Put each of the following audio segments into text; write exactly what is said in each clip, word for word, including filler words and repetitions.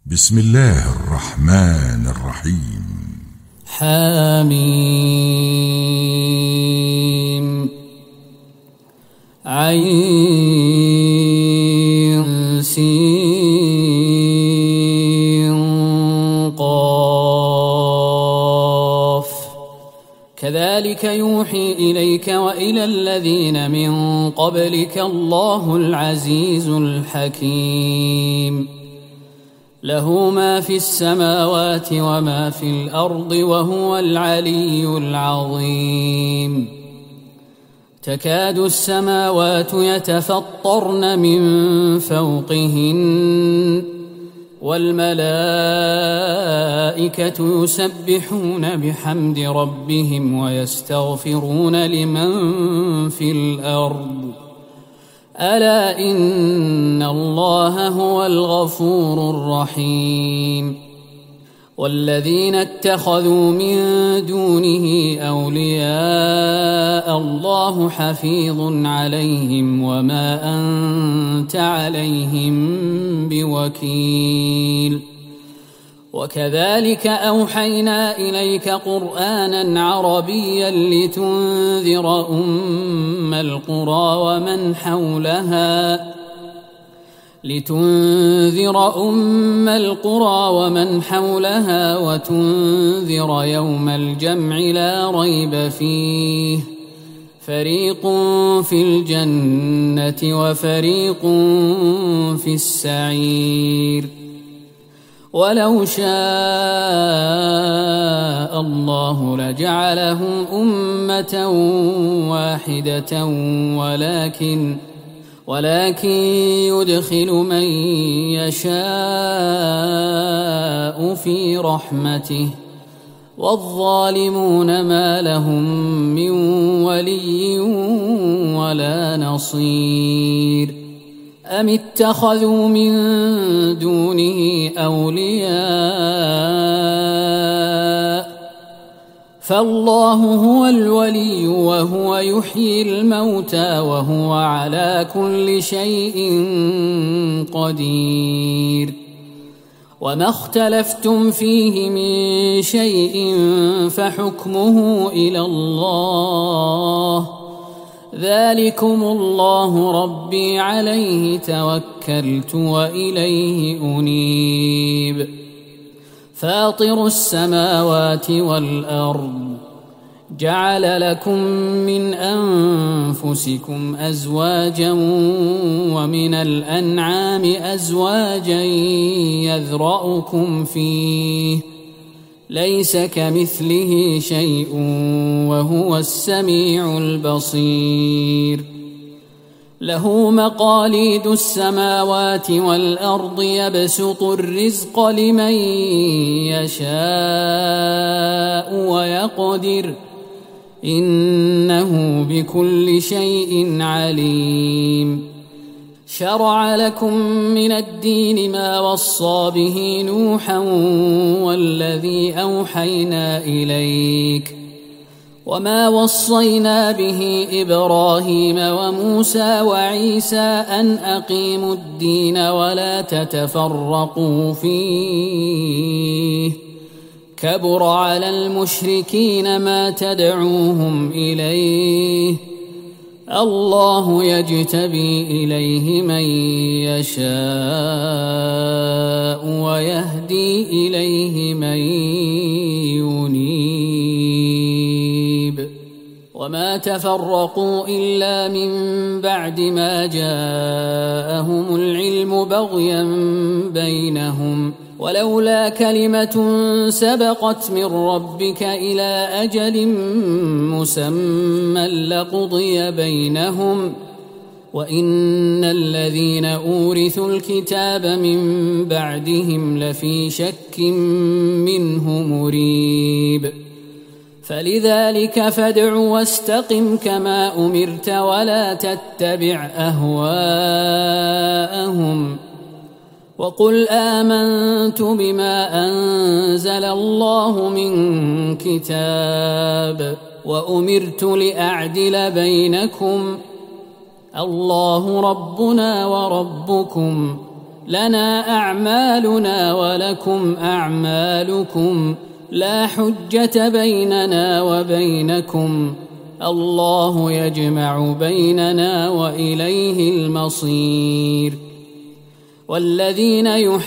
بسم الله الرحمن الرحيم. حميم عين سين قاف كذلك يوحي إليك وإلى الذين من قبلك الله العزيز الحكيم له ما في السماوات وما في الأرض وهو العلي العظيم تكاد السماوات يتفطرن من فوقهن والملائكة يسبحون بحمد ربهم ويستغفرون لمن في الأرض ألا إن الله هو الغفور الرحيم والذين اتخذوا من دونه أولياء الله حفيظ عليهم وما أنت عليهم بوكيل وكذلك أوحينا إليك قرآنا عربيا لتنذر أم القرى ومن حولها لتنذر أم القرى ومن حولها وتنذر يوم الجمع لا ريب فيه فريق في الجنة وفريق في السعير ولو شاء الله لجعلهم أمة واحدة ولكن ولكن يدخل من يشاء في رحمته والظالمون ما لهم من ولي ولا نصير أم اتخذوا من دونه أولياء فالله هو الولي وهو يحيي الموتى وهو على كل شيء قدير وما اختلفتم فيه من شيء فحكمه إلى الله ذلكم الله ربي عليه توكلت وإليه أنيب فاطر السماوات والأرض جعل لكم من أنفسكم أزواجا ومن الأنعام أزواجا يذرأكم فيه ليس كمثله شيء وهو السميع البصير له مقاليد السماوات والأرض يبسط الرزق لمن يشاء ويقدر إنه بكل شيء عليم شرع لكم من الدين ما وصى به نوحا والذي أوحينا إليك وما وصينا به إبراهيم وموسى وعيسى أن أقيموا الدين ولا تتفرقوا فيه كبر على المشركين ما تدعوهم إليه الله يجتبي إليه من يشاء ويهدي إليه من ينيب وما تفرقوا إلا من بعد ما جاءهم العلم بغيا بينهم ولولا كلمة سبقت من ربك إلى أجل مسمى لقضي بينهم وإن الذين أورثوا الكتاب من بعدهم لفي شك منه مريب فلذلك فادع واستقم كما أمرت ولا تتبع أهواءهم وقل آمنت بما أنزل الله من كتاب وأمرت لأعدل بينكم الله ربنا وربكم لنا أعمالنا ولكم أعمالكم لا حجة بيننا وبينكم الله يجمع بيننا وإليه المصير. والذين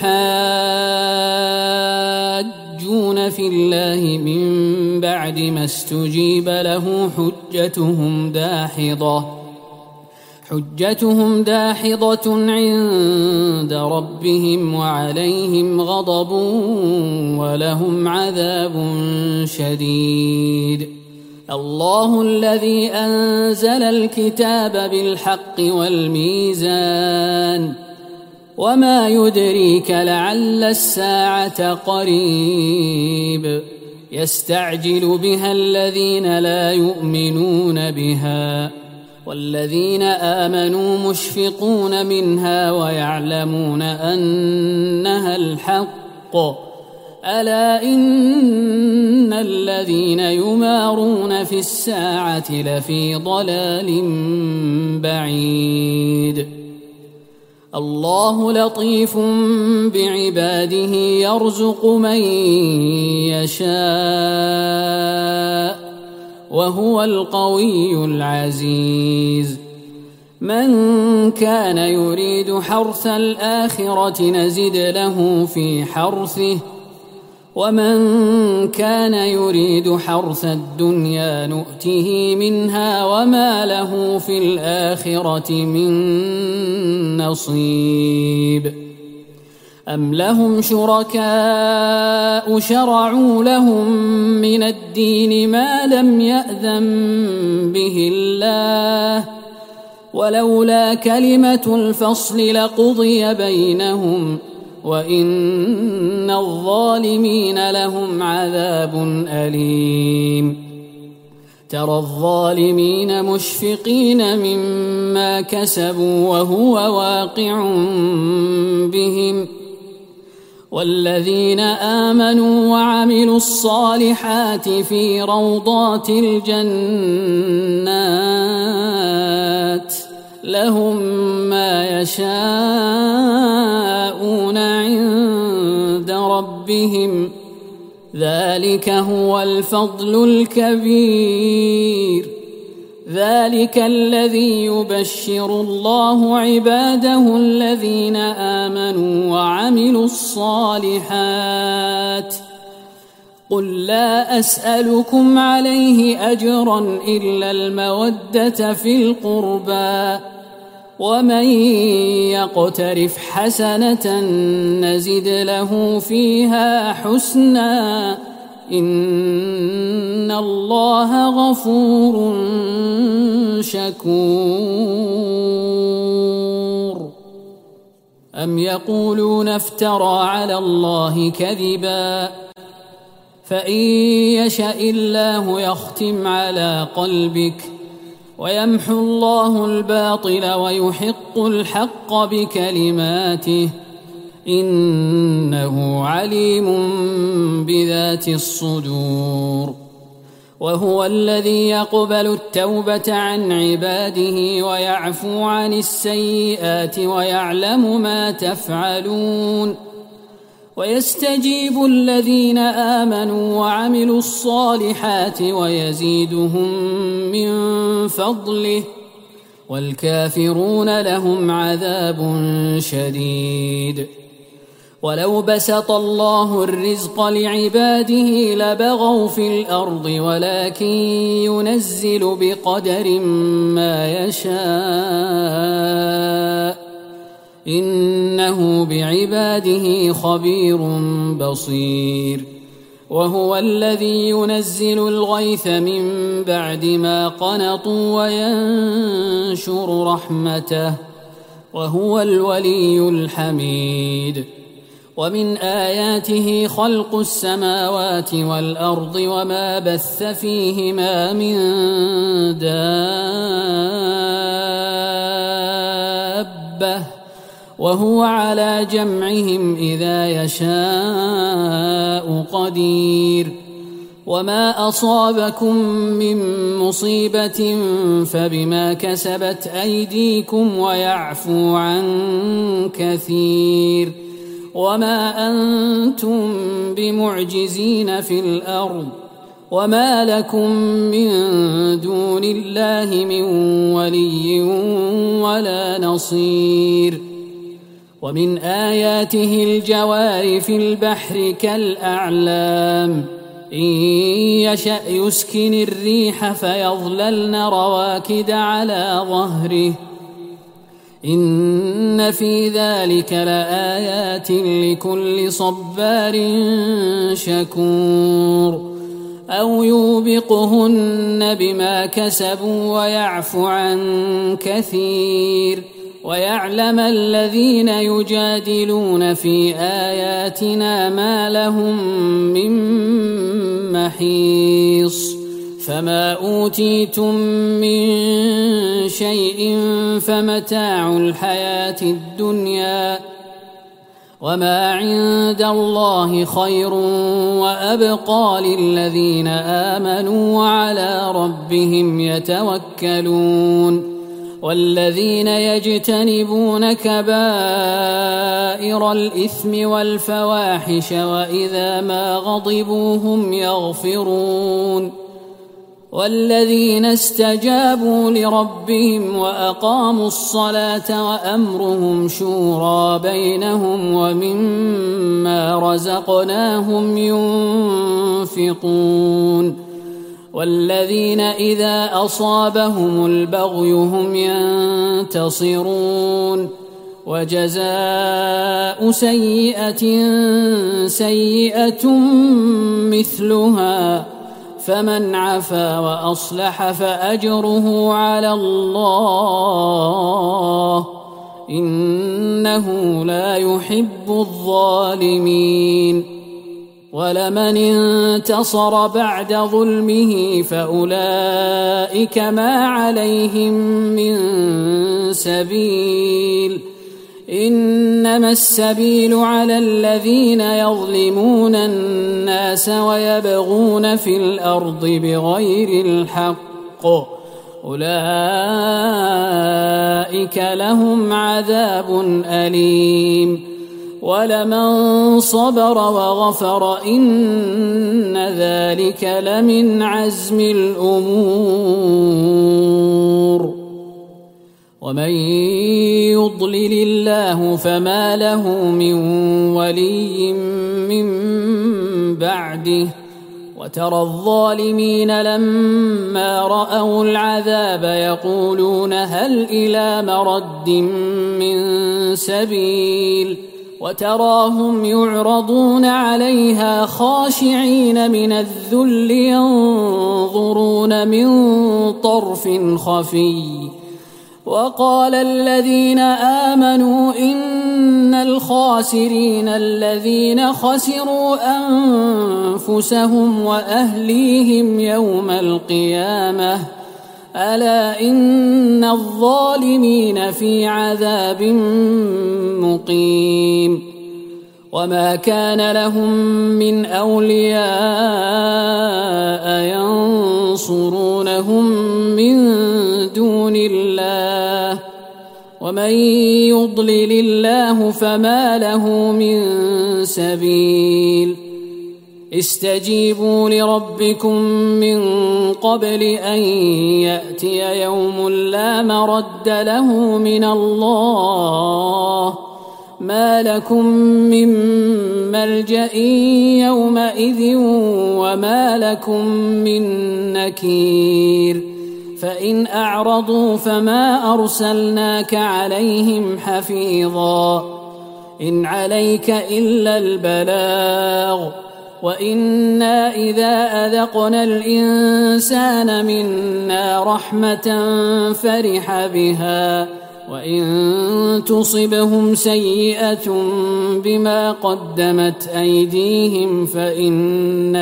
يحاجون في الله من بعد ما استجيب له حجتهم داحضة حجتهم داحضة عند ربهم وعليهم غضب ولهم عذاب شديد. الله الذي أنزل الكتاب بالحق والميزان وما يدريك لعل الساعة قريب يستعجل بها الذين لا يؤمنون بها والذين آمنوا مشفقون منها ويعلمون أنها الحق ألا إن الذين يمارون في الساعة لفي ضلال بعيد. الله لطيف بعباده يرزق من يشاء وهو القوي العزيز. من كان يريد حرث الآخرة نزد له في حرثه ومن كان يريد حرث الدنيا نؤته منها وما له في الآخرة من نصيب. أم لهم شركاء شرعوا لهم من الدين ما لم يأذن به الله ولولا كلمة الفصل لقضي بينهم وإن الظالمين لهم عذاب أليم. ترى الظالمين مشفقين مما كسبوا وهو واقع بهم والذين آمنوا وعملوا الصالحات في روضات الجنات لهم ما يشاءون عند ربهم ذلك هو الفضل الكبير. ذلك الذي يبشر الله عباده الذين آمنوا وعملوا الصالحات. قل لا أسألكم عليه أجرا إلا المودة في القربى ومن يقترف حسنة نزد له فيها حسنا إن الله غفور شكور. أم يقولون افترى على الله كذبا فإن يشأ الله يختم على قلبك ويمحو الله الباطل ويحق الحق بكلماته إنه عليم بذات الصدور. وهو الذي يقبل التوبة عن عباده ويعفو عن السيئات ويعلم ما تفعلون ويستجيب الذين آمنوا وعملوا الصالحات ويزيدهم من فضله والكافرون لهم عذاب شديد. ولو بسط الله الرزق لعباده لبغوا في الأرض ولكن ينزل بقدر ما يشاء إنه بعباده خبير بصير. وهو الذي ينزل الغيث من بعد ما قنطوا وينشر رحمته وهو الولي الحميد. ومن آياته خلق السماوات والأرض وما بث فيهما من دابة وهو على جمعهم إذا يشاء قدير. وما أصابكم من مصيبة فبما كسبت أيديكم ويعفو عن كثير وما أنتم بمعجزين في الأرض وما لكم من دون الله من ولي ولا نصير. ومن آياته الجوار في البحر كالأعلام إن يشأ يسكن الريح فيظللن رواكد على ظهره إن في ذلك لآيات لكل صبار شكور. أو يوبقهن بما كسبوا ويعفو عن كثير ويعلم الذين يجادلون في آياتنا ما لهم من محيص. فما أوتيتم من شيء فمتاع الحياة الدنيا وما عند الله خير وأبقى للذين آمنوا وعلى ربهم يتوكلون. والذين يجتنبون كبائر الإثم والفواحش وإذا ما غضبوا هم يغفرون. والذين استجابوا لربهم وأقاموا الصلاة وأمرهم شورى بينهم ومما رزقناهم ينفقون. والذين إذا أصابهم البغي هم ينتصرون. وجزاء سيئة سيئة مثلها فمن عفا وأصلح فأجره على الله إنه لا يحب الظالمين. ولمن انتصر بعد ظلمه فأولئك ما عليهم من سبيل إنما السبيل على الذين يظلمون الناس ويبغون في الأرض بغير الحق أولئك لهم عذاب أليم. ولمن صبر وغفر إن ذلك لمن عزم الأمور. ومن يضلل الله فما له من ولي من بعده. وترى الظالمين لما رأوا العذاب يقولون هل إلى مرد من سبيل وتراهم يعرضون عليها خاشعين من الذل ينظرون من طرف خفي. وقال الذين آمنوا إن الخاسرين الذين خسروا أنفسهم وأهليهم يوم القيامة ألا إن الظالمين في عذاب مقيم. وما كان لهم من أولياء ينصرونهم من دون الله ومن يضلل الله فما له من سبيل. استجيبوا لربكم من قبل أن يأتي يوم لا مرد له من الله ما لكم من ملجأ يومئذ وما لكم من نكير. فإن أعرضوا فما أرسلناك عليهم حفيظا إن عليك إلا البلاغ وإنا إذا أذقنا الإنسان منا رحمة فرح بها وإن تصبهم سيئة بما قدمت أيديهم فإن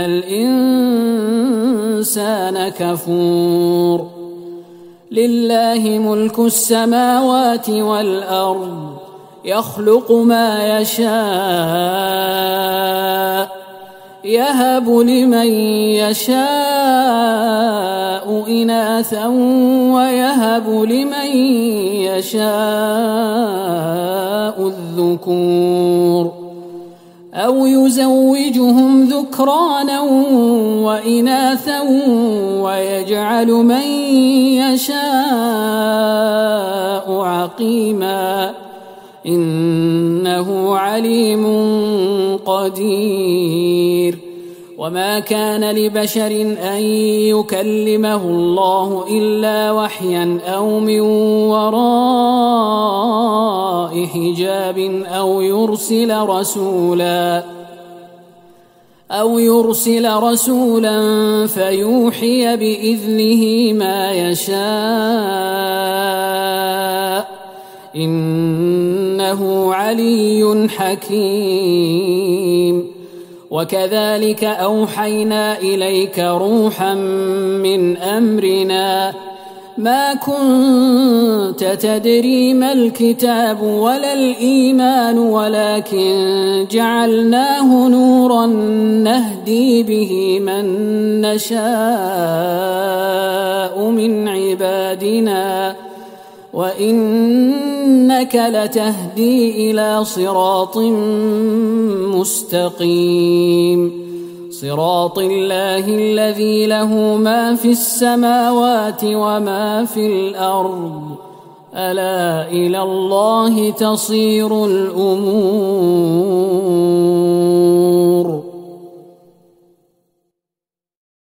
الإنسان كفور. لله ملك السماوات والأرض يخلق ما يشاء يهب لمن يشاء إناثا ويهب لمن يشاء الذكور أو يزوجهم ذكرانا وإناثا ويجعل من يشاء عقيما إنه عليم قدير. وما كان لبشر أن يكلمه الله إلا وحيا أو من وراء حجاب أو يرسل رسولا أو يرسل رسولا فيوحي بإذنه ما يشاء إنه علي حكيم. وكذلك أوحينا إليك روحا من أمرنا ما كنت تدري ما الكتاب ولا الإيمان ولكن جعلناه نورا نهدي به من نشاء من عبادنا وإنك لتهدي إلى صراط مستقيم صراط الله الذي له ما في السماوات وما في الأرض ألا إلى الله تصير الأمور.